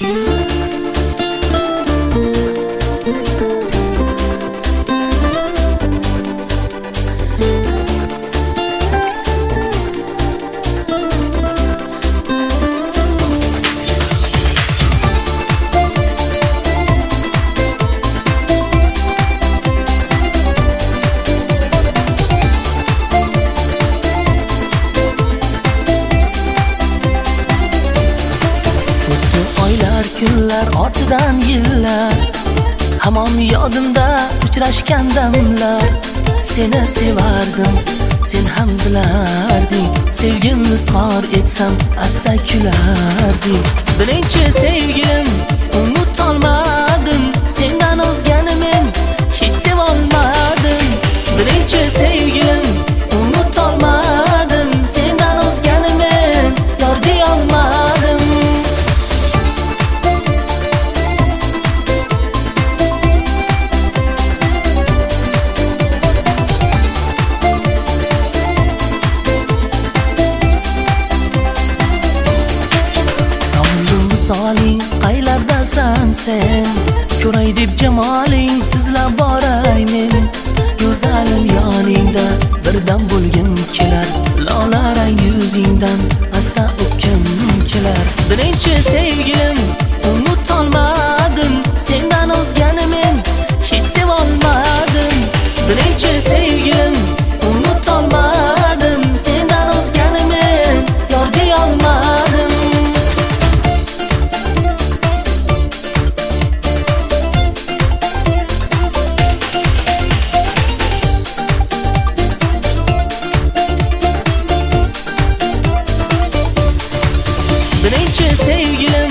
Kunlar ortidan yillar, hamon yodimda uchrashgan damlar. Seni sevardim, sen ham bilarding. Sevgim izhor etsam asta kularding. Birinchi sevgilim, unutolmadim. Sendan o'zgani men hech sevolmadim. Birinchi sevgilim, unutolmadim. Sendan o'zgani men yor deyolmadim. Soling qaylardasan sen, ko'ray deb jamoling izlab boray men. Go'zalim yoningda birdam bo'lgim kelar, lola rang yuzingdan asta o'pkim kelar. Birinchi sevgilim, unutolmadim. Sendan o'zgani men hech sevolmadim. Birinchi sevgilim, unutolmadim. Sendan o'zgani men yor deyolmadim. Birinchi sevgilim,